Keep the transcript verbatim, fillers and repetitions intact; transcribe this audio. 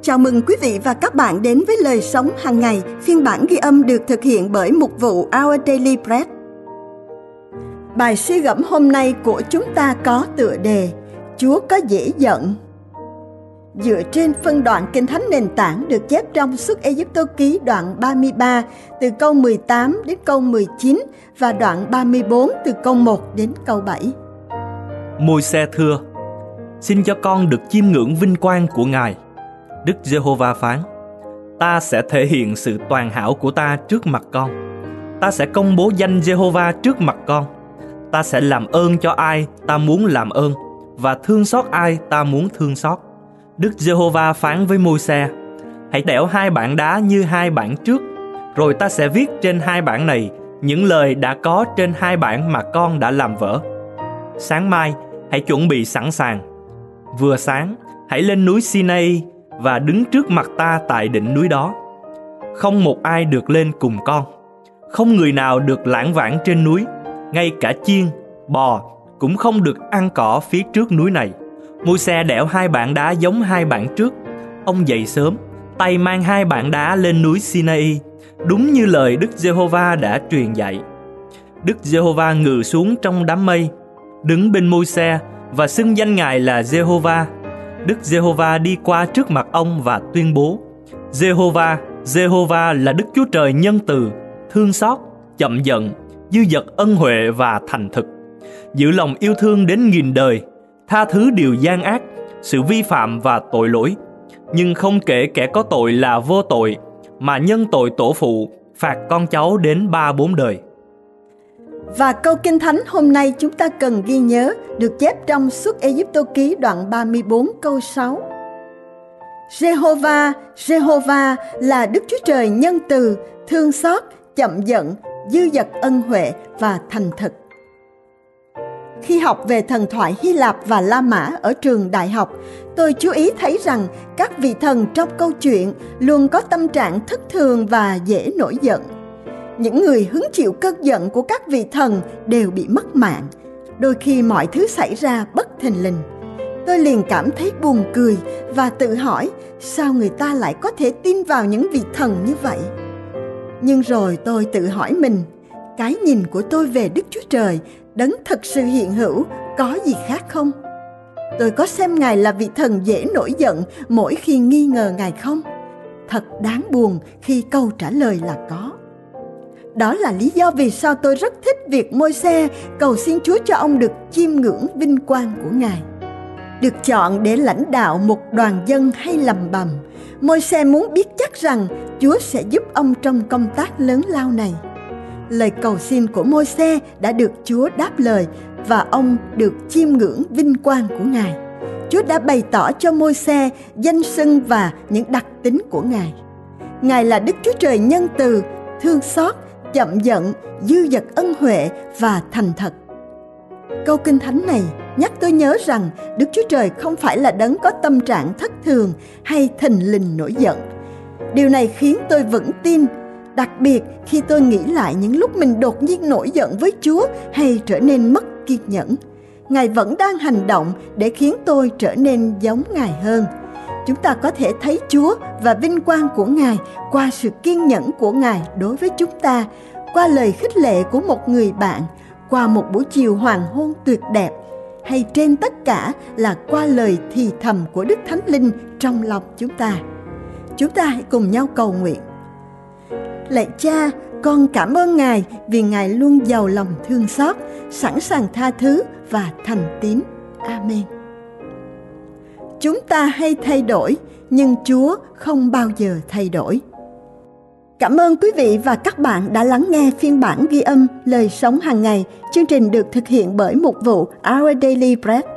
Chào mừng quý vị và các bạn đến với Lời Sống Hàng Ngày, phiên bản ghi âm được thực hiện bởi mục vụ Our Daily Bread. Bài suy gẫm hôm nay của chúng ta có tựa đề Chúa có dễ giận. Dựa trên phân đoạn Kinh Thánh nền tảng được chép trong Xuất Ê-díp-tô ký đoạn ba mươi ba từ câu mười tám đến câu mười chín và đoạn ba mươi bốn từ câu một đến câu bảy. Môi-se thưa: Xin cho con được chiêm ngưỡng vinh quang của Ngài. Đức Giê-hô-va phán: Ta sẽ thể hiện sự toàn hảo của ta trước mặt con. Ta sẽ công bố danh Giê-hô-va trước mặt con. Ta sẽ làm ơn cho ai ta muốn làm ơn, và thương xót ai ta muốn thương xót. Đức Giê-hô-va phán với Môi-se: Hãy đẽo hai bảng đá như hai bảng trước, rồi ta sẽ viết trên hai bảng này những lời đã có trên hai bảng mà con đã làm vỡ. Sáng mai hãy chuẩn bị sẵn sàng. Vừa sáng hãy lên núi Si-nê-i và đứng trước mặt ta tại đỉnh núi đó. Không một ai được lên cùng con, không người nào được lảng vảng trên núi, ngay cả chiên, bò cũng không được ăn cỏ phía trước núi này. Môi-se đẽo hai bảng đá giống hai bảng trước. Ông dậy sớm, tay mang hai bảng đá lên núi Si-nê-i, đúng như lời Đức Giê-hô-va đã truyền dạy. Đức Giê-hô-va ngự xuống trong đám mây, đứng bên Môi-se và xưng danh Ngài là Giê-hô-va. Đức Giê-hô-va đi qua trước mặt ông và tuyên bố: Giê-hô-va, Giê-hô-va là Đức Chúa Trời nhân từ, thương xót, chậm giận, dư dật ân huệ và thành thực, giữ lòng yêu thương đến nghìn đời, tha thứ điều gian ác, sự vi phạm và tội lỗi, nhưng không kể kẻ có tội là vô tội, mà nhân tội tổ phụ, phạt con cháu đến ba bốn đời. Và câu Kinh Thánh hôm nay chúng ta cần ghi nhớ được chép trong Xuất Ê-díp-tô ký đoạn ba mươi bốn câu sáu. Giê-hô-va, Giê-hô-va là Đức Chúa Trời nhân từ, thương xót, chậm giận, dư dật ân huệ và thành thực. Khi học về thần thoại Hy Lạp và La Mã ở trường đại học, tôi chú ý thấy rằng các vị thần trong câu chuyện luôn có tâm trạng thất thường và dễ nổi giận. Những người hứng chịu cơn giận của các vị thần đều bị mất mạng. Đôi khi mọi thứ xảy ra bất thình lình. Tôi liền cảm thấy buồn cười và tự hỏi sao người ta lại có thể tin vào những vị thần như vậy. Nhưng rồi tôi tự hỏi mình, cái nhìn của tôi về Đức Chúa Trời, đấng thực sự hiện hữu, có gì khác không? Tôi có xem Ngài là vị thần dễ nổi giận mỗi khi nghi ngờ Ngài không? Thật đáng buồn khi câu trả lời là có. Đó là lý do vì sao tôi rất thích việc Môi-se cầu xin Chúa cho ông được chiêm ngưỡng vinh quang của Ngài. Được chọn để lãnh đạo một đoàn dân hay lầm bầm, Môi-se muốn biết chắc rằng Chúa sẽ giúp ông trong công tác lớn lao này. Lời cầu xin của Môi-se đã được Chúa đáp lời và ông được chiêm ngưỡng vinh quang của Ngài. Chúa đã bày tỏ cho Môi-se danh xưng và những đặc tính của Ngài. Ngài là Đức Chúa Trời nhân từ, thương xót, chậm giận, dư dật ân huệ và thành thật. Câu Kinh Thánh này nhắc tôi nhớ rằng Đức Chúa Trời không phải là đấng có tâm trạng thất thường hay thình lình nổi giận. Điều này khiến tôi vững tin, đặc biệt khi tôi nghĩ lại những lúc mình đột nhiên nổi giận với Chúa hay trở nên mất kiên nhẫn. Ngài vẫn đang hành động để khiến tôi trở nên giống Ngài hơn. Chúng ta có thể thấy Chúa và vinh quang của Ngài qua sự kiên nhẫn của Ngài đối với chúng ta, qua lời khích lệ của một người bạn, qua một buổi chiều hoàng hôn tuyệt đẹp, hay trên tất cả là qua lời thì thầm của Đức Thánh Linh trong lòng chúng ta. Chúng ta hãy cùng nhau cầu nguyện. Lạy Cha, con cảm ơn Ngài vì Ngài luôn giàu lòng thương xót, sẵn sàng tha thứ và thành tín. Amen. Chúng ta hay thay đổi, nhưng Chúa không bao giờ thay đổi. Cảm ơn quý vị và các bạn đã lắng nghe phiên bản ghi âm Lời Sống Hàng Ngày. Chương trình được thực hiện bởi mục vụ Our Daily Bread.